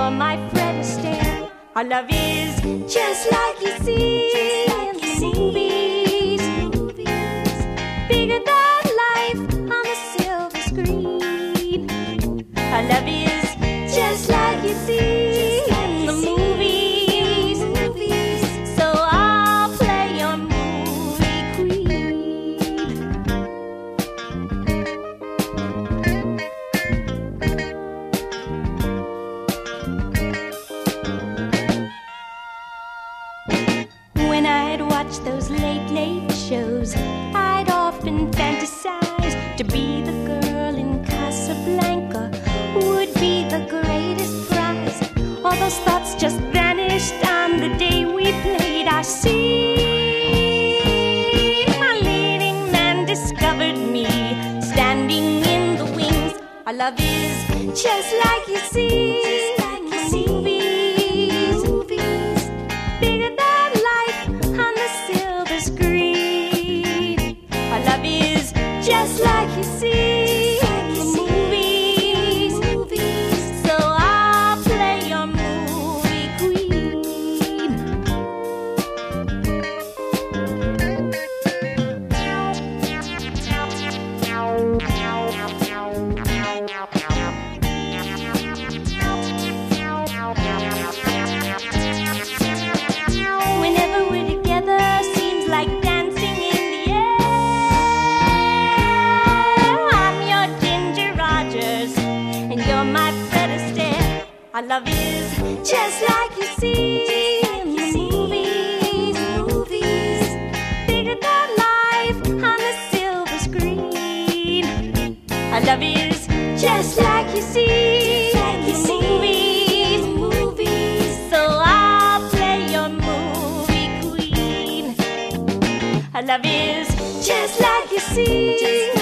you're my Fred Astaire. Our love is just like you see in the movies, bigger than life on the silver screen. Our love is just like you see in the movies, so I'll play your movie queen. When I'd watch those late shows, I'd often fantasize to be the girl in Casablanca, would be the greatest prize. All those thoughts just vanished on the day we played our scene. My leading man discovered me standing in the wings. Our love is just like you see in the movies, bigger than life on the silver screen. Our love is just like you see in the movies, so I'll play your movie queen. Whenever we're together, seems like dancing in the air. I'm your Ginger Rogers, and you're my Fred Astaire. Our love is just like you see in the movies, bigger than life on the silver screen. Our love is just like you see in the movies, so I'll play your movie queen. Our love is just like you see